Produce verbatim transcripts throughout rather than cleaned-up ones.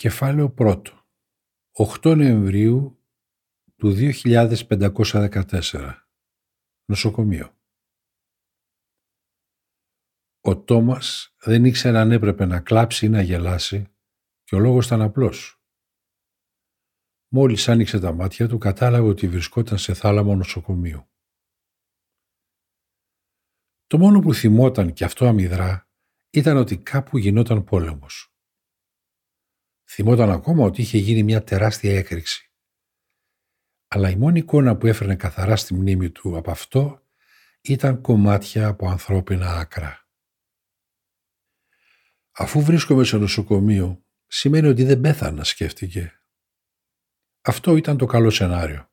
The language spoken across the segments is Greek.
Κεφάλαιο πρώτο. οκτώ Νοεμβρίου του δύο χιλιάδες πεντακόσια δεκατέσσερα. Νοσοκομείο. Ο Τόμας δεν ήξερε αν έπρεπε να κλάψει ή να γελάσει και ο λόγος ήταν απλός. Μόλις άνοιξε τα μάτια του κατάλαβε ότι βρισκόταν σε θάλαμο νοσοκομείου. Το μόνο που θυμόταν και αυτό αμυδρά ήταν ότι κάπου γινόταν πόλεμος. Θυμόταν ακόμα ότι είχε γίνει μια τεράστια έκρηξη. Αλλά η μόνη εικόνα που έφερνε καθαρά στη μνήμη του από αυτό ήταν κομμάτια από ανθρώπινα άκρα. Αφού βρίσκομαι σε νοσοκομείο, σημαίνει ότι δεν πέθανα, σκέφτηκε. Αυτό ήταν το καλό σενάριο.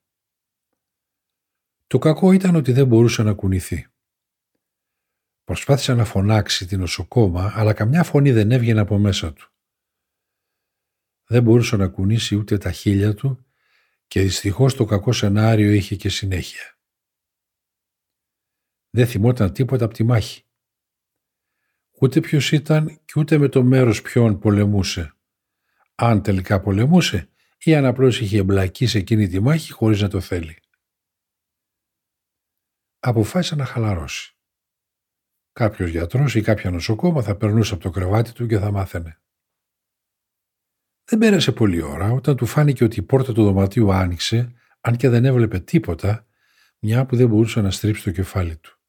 Το κακό ήταν ότι δεν μπορούσε να κουνηθεί. Προσπάθησε να φωνάξει την νοσοκόμα, αλλά καμιά φωνή δεν έβγαινε από μέσα του. Δεν μπορούσε να κουνήσει ούτε τα χείλια του και δυστυχώς το κακό σενάριο είχε και συνέχεια. Δεν θυμόταν τίποτα από τη μάχη. Ούτε ποιος ήταν και ούτε με το μέρος ποιον πολεμούσε. Αν τελικά πολεμούσε ή αν απλώς είχε εμπλακεί σε εκείνη τη μάχη χωρίς να το θέλει. Αποφάσισε να χαλαρώσει. Κάποιος γιατρός ή κάποια νοσοκόμα θα περνούσε από το κρεβάτι του και θα μάθαινε. Δεν πέρασε πολλή ώρα όταν του φάνηκε ότι η πόρτα του δωματίου άνοιξε, αν και δεν έβλεπε τίποτα, μια που δεν μπορούσε να στρίψει το κεφάλι του.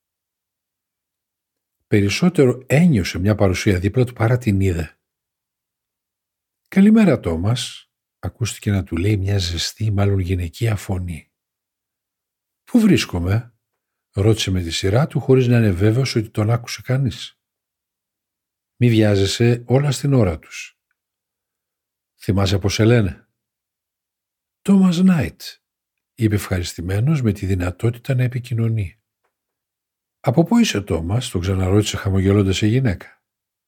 Περισσότερο ένιωσε μια παρουσία δίπλα του παρά την είδε. «Καλημέρα, Τόμας», ακούστηκε να του λέει μια ζεστή, μάλλον γυναικεία φωνή. «Πού βρίσκομαι?» ρώτησε με τη σειρά του χωρίς να είναι βέβαιος ότι τον άκουσε κανείς. «Μη βιάζεσαι, όλα στην ώρα τους. Θυμάσαι πώς σε λένε?» «Τόμας Νάιτ», είπε ευχαριστημένος με τη δυνατότητα να επικοινωνεί. «Από πού είσαι, Τόμας?» τον ξαναρώτησε χαμογελώντας η γυναίκα.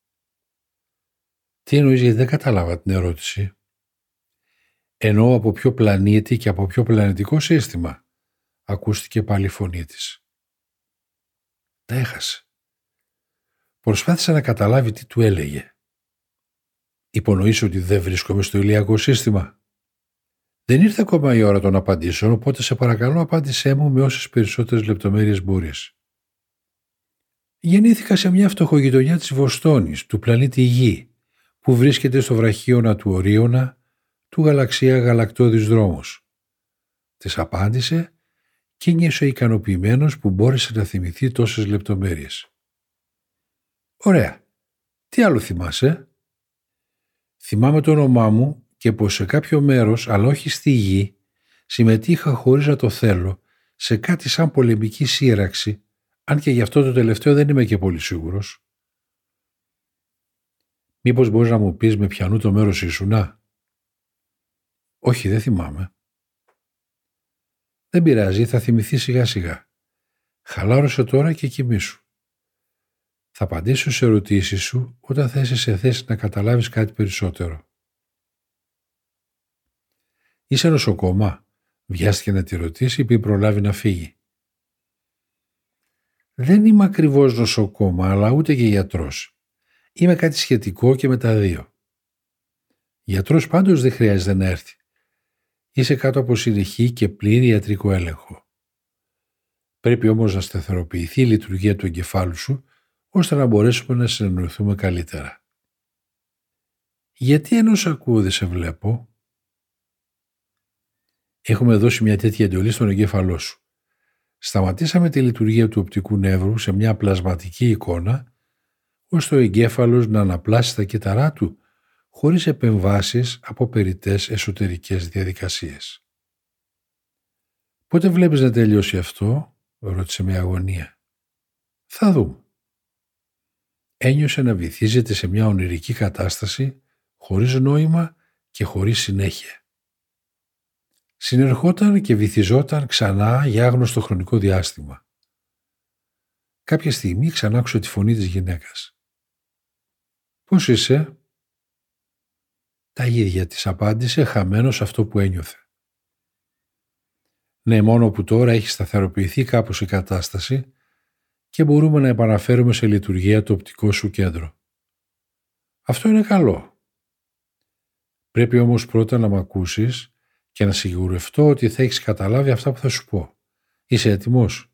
«Τι εννοείς, γιατί δεν κατάλαβα την ερώτηση?» «Εννοώ από ποιο πλανήτη και από ποιο πλανητικό σύστημα», ακούστηκε πάλι η φωνή της. Τα έχασε. Προσπάθησε να καταλάβει τι του έλεγε. «Υπονοείς ότι δεν βρίσκομαι στο ηλιακό σύστημα?» «Δεν ήρθε ακόμα η ώρα των απαντήσεων, οπότε σε παρακαλώ απάντησέ μου με όσες περισσότερες λεπτομέρειες μπορείς». «Γεννήθηκα σε μια φτωχογειτονιά της Βοστόνης, του πλανήτη Γη, που βρίσκεται στο βραχίωνα του Ορίωνα, του γαλαξία Γαλακτώδης Δρόμος», της απάντησε και νιώσε ικανοποιημένος που μπόρεσε να θυμηθεί τόσες λεπτομέρειες. «Ωραία. Τι άλλο θυμάσαι?» «Θυμάμαι το όνομά μου και πως σε κάποιο μέρος, αλλά όχι στη Γη, συμμετείχα χωρίς να το θέλω σε κάτι σαν πολεμική σύραξη, αν και γι' αυτό το τελευταίο δεν είμαι και πολύ σίγουρος». «Μήπως μπορείς να μου πεις με ποιανού το μέρος ήσουνα?» «Όχι, δεν θυμάμαι». «Δεν πειράζει, θα θυμηθεί σιγά σιγά. Χαλάρωσε τώρα και κοιμήσου. Θα απαντήσω σε ερωτήσεις σου όταν θα είσαι σε θέση να καταλάβεις κάτι περισσότερο». «Είσαι νοσοκόμα?» βιάστηκε να τη ρωτήσει πριν προλάβει να φύγει. «Δεν είμαι ακριβώς νοσοκόμα, αλλά ούτε και γιατρός. Είμαι κάτι σχετικό και με τα δύο. Γιατρός πάντως δεν χρειάζεται να έρθει. Είσαι κάτω από συνεχή και πλήρη ιατρικό έλεγχο. Πρέπει όμως να σταθεροποιηθεί η λειτουργία του εγκεφάλου σου, ώστε να μπορέσουμε να συνεννοηθούμε καλύτερα». «Γιατί ενώ σ' ακούω δεν σε βλέπω?» «Έχουμε δώσει μια τέτοια εντολή στον εγκέφαλό σου. Σταματήσαμε τη λειτουργία του οπτικού νεύρου σε μια πλασματική εικόνα, ώστε ο εγκέφαλος να αναπλάσει τα κύτταρά του χωρίς επεμβάσεις από περιττές εσωτερικές διαδικασίες». «Πότε βλέπεις να τελειώσει αυτό?» ρώτησε με αγωνία. «Θα δούμε». Ένιωσε να βυθίζεται σε μια ονειρική κατάσταση, χωρίς νόημα και χωρίς συνέχεια. Συνερχόταν και βυθιζόταν ξανά για άγνωστο χρονικό διάστημα. Κάποια στιγμή ξανά άκουσε τη φωνή της γυναίκας. «Πώς είσαι?» «Τα ίδια», της απάντησε, χαμένος αυτό που ένιωθε. «Ναι, μόνο που τώρα έχει σταθεροποιηθεί κάπως η κατάσταση και μπορούμε να επαναφέρουμε σε λειτουργία το οπτικό σου κέντρο. Αυτό είναι καλό. Πρέπει όμως πρώτα να μ' ακούσεις και να σιγουρευτώ ότι θα έχεις καταλάβει αυτά που θα σου πω. Είσαι έτοιμος?